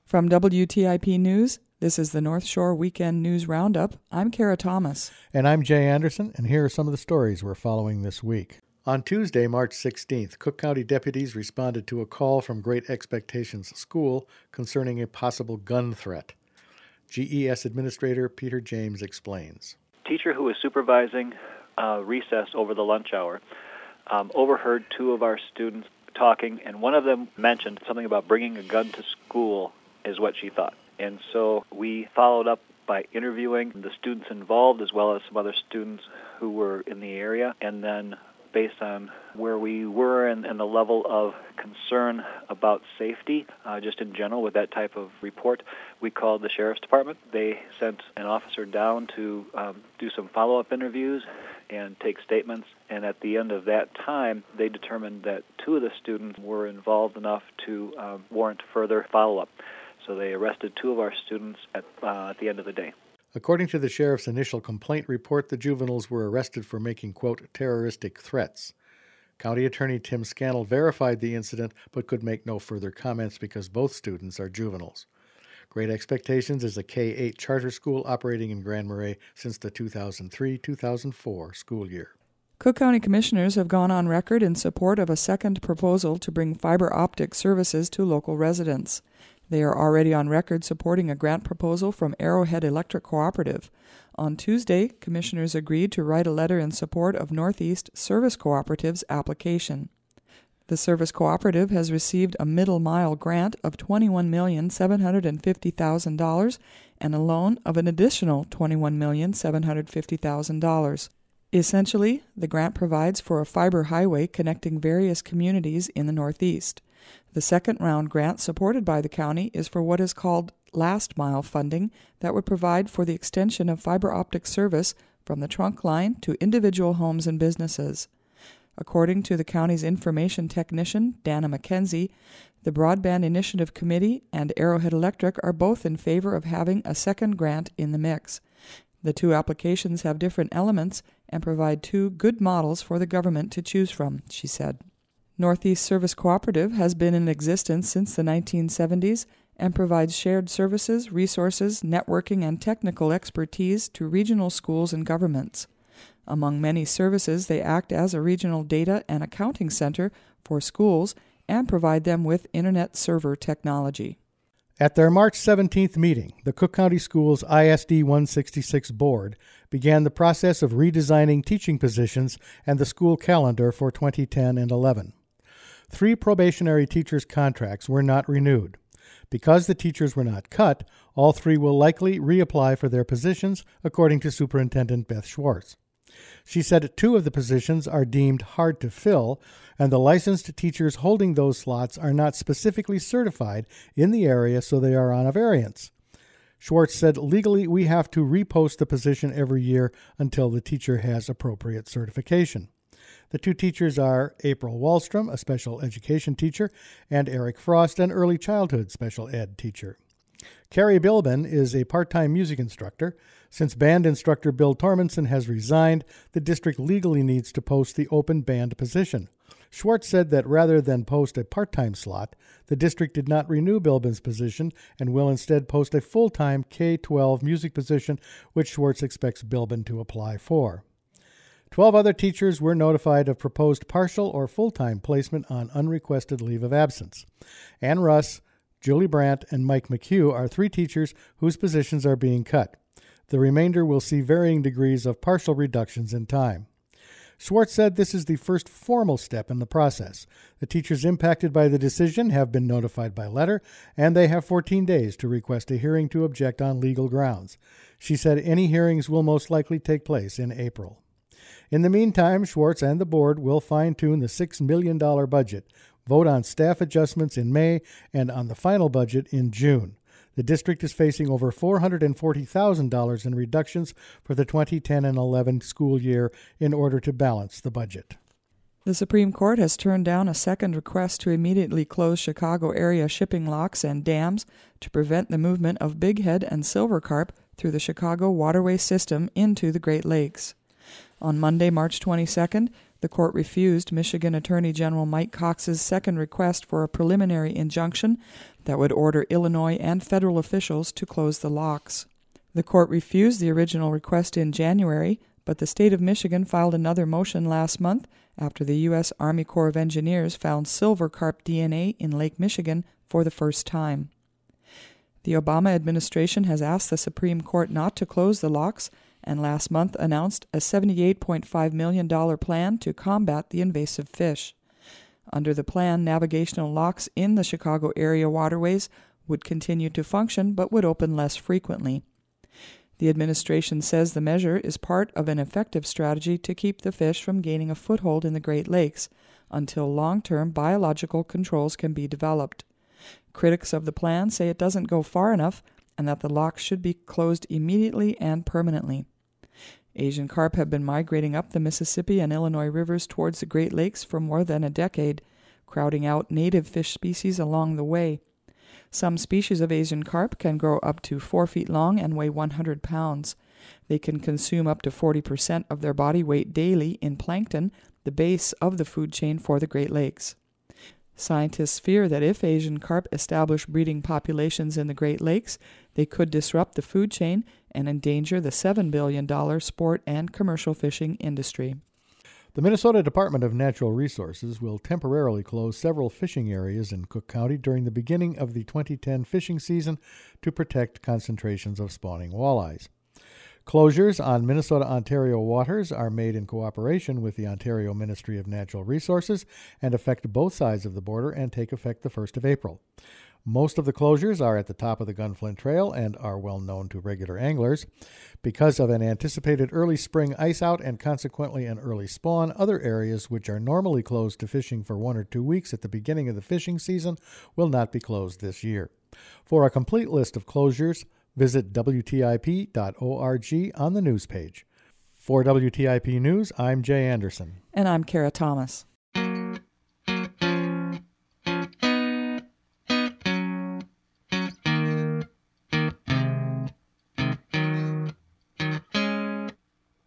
From WTIP News, this is the North Shore Weekend News Roundup. I'm Kara Thomas. And I'm Jay Anderson, and here are some of the stories we're following this week. On Tuesday, March 16th, Cook County deputies responded to a call from Great Expectations School concerning a possible gun threat. GES Administrator Peter James explains. Teacher who was supervising recess over the lunch hour overheard two of our students talking, and one of them mentioned something about bringing a gun to school is what she thought. And so we followed up by interviewing the students involved as well as some other students who were in the area, and then based on where we were and the level of concern about safety, just in general with that type of report, we called the Sheriff's Department. They sent an officer down to do some follow-up interviews and take statements, and at the end of that time, they determined that two of the students were involved enough to warrant further follow-up. So they arrested two of our students at the end of the day. According to the sheriff's initial complaint report, the juveniles were arrested for making, quote, terroristic threats. County Attorney Tim Scannell verified the incident but could make no further comments because both students are juveniles. Great Expectations is a K-8 charter school operating in Grand Marais since the 2003-2004 school year. Cook County Commissioners have gone on record in support of a second proposal to bring fiber optic services to local residents. They are already on record supporting a grant proposal from Arrowhead Electric Cooperative. On Tuesday, Commissioners agreed to write a letter in support of Northeast Service Cooperative's application. The Service Cooperative has received a middle mile grant of $21,750,000 and a loan of an additional $21,750,000. Essentially, the grant provides for a fiber highway connecting various communities in the Northeast. The second-round grant supported by the county is for what is called last-mile funding that would provide for the extension of fiber optic service from the trunk line to individual homes and businesses. According to the county's information technician, Dana McKenzie, the Broadband Initiative Committee and Arrowhead Electric are both in favor of having a second grant in the mix. The two applications have different elements and provide two good models for the government to choose from, she said. Northeast Service Cooperative has been in existence since the 1970s and provides shared services, resources, networking, and technical expertise to regional schools and governments. Among many services, they act as a regional data and accounting center for schools and provide them with Internet server technology. At their March 17th meeting, the Cook County Schools ISD 166 Board began the process of redesigning teaching positions and the school calendar for 2010 and 11. 3 probationary teachers' contracts were not renewed. Because the teachers were not cut, all 3 will likely reapply for their positions, according to Superintendent Beth Schwartz. She said 2 of the positions are deemed hard to fill, and the licensed teachers holding those slots are not specifically certified in the area, so they are on a variance. Schwartz said, legally, we have to repost the position every year until the teacher has appropriate certification. The 2 teachers are April Wallstrom, a special education teacher, and Eric Frost, an early childhood special ed teacher. Carrie Bilben is a part-time music instructor. Since band instructor Bill Tormenson has resigned, the district legally needs to post the open band position. Schwartz said that rather than post a part-time slot, the district did not renew Bilben's position and will instead post a full-time K-12 music position, which Schwartz expects Bilben to apply for. 12 other teachers were notified of proposed partial or full-time placement on unrequested leave of absence. Ann Russ, Julie Brandt, and Mike McHugh are 3 teachers whose positions are being cut. The remainder will see varying degrees of partial reductions in time. Schwartz said this is the first formal step in the process. The teachers impacted by the decision have been notified by letter, and they have 14 days to request a hearing to object on legal grounds. She said any hearings will most likely take place in April. In the meantime, Schwartz and the board will fine-tune the $6 million budget, vote on staff adjustments in May, and on the final budget in June. The district is facing over $440,000 in reductions for the 2010 and 11 school year in order to balance the budget. The Supreme Court has turned down a second request to immediately close Chicago area shipping locks and dams to prevent the movement of bighead and silver carp through the Chicago waterway system into the Great Lakes. On Monday, March 22nd, The court refused Michigan Attorney General Mike Cox's second request for a preliminary injunction that would order Illinois and federal officials to close the locks. The court refused the original request in January, but the state of Michigan filed another motion last month after the U.S. Army Corps of Engineers found silver carp DNA in Lake Michigan for the first time. The Obama administration has asked the Supreme Court not to close the locks and last month announced a $78.5 million plan to combat the invasive fish. Under the plan, navigational locks in the Chicago area waterways would continue to function but would open less frequently. The administration says the measure is part of an effective strategy to keep the fish from gaining a foothold in the Great Lakes until long-term biological controls can be developed. Critics of the plan say it doesn't go far enough and that the locks should be closed immediately and permanently. Asian carp have been migrating up the Mississippi and Illinois rivers towards the Great Lakes for more than a decade, crowding out native fish species along the way. Some species of Asian carp can grow up to 4 feet long and weigh 100 pounds. They can consume up to 40% of their body weight daily in plankton, the base of the food chain for the Great Lakes. Scientists fear that if Asian carp establish breeding populations in the Great Lakes, they could disrupt the food chain and endanger the $7 billion sport and commercial fishing industry. The Minnesota Department of Natural Resources will temporarily close several fishing areas in Cook County during the beginning of the 2010 fishing season to protect concentrations of spawning walleyes. Closures on Minnesota-Ontario waters are made in cooperation with the Ontario Ministry of Natural Resources and affect both sides of the border and take effect the 1st of April. Most of the closures are at the top of the Gunflint Trail and are well known to regular anglers. Because of an anticipated early spring ice out and consequently an early spawn, other areas which are normally closed to fishing for 1 or 2 weeks at the beginning of the fishing season will not be closed this year. For a complete list of closures, visit WTIP.org on the news page. For WTIP News, I'm Jay Anderson. And I'm Kara Thomas.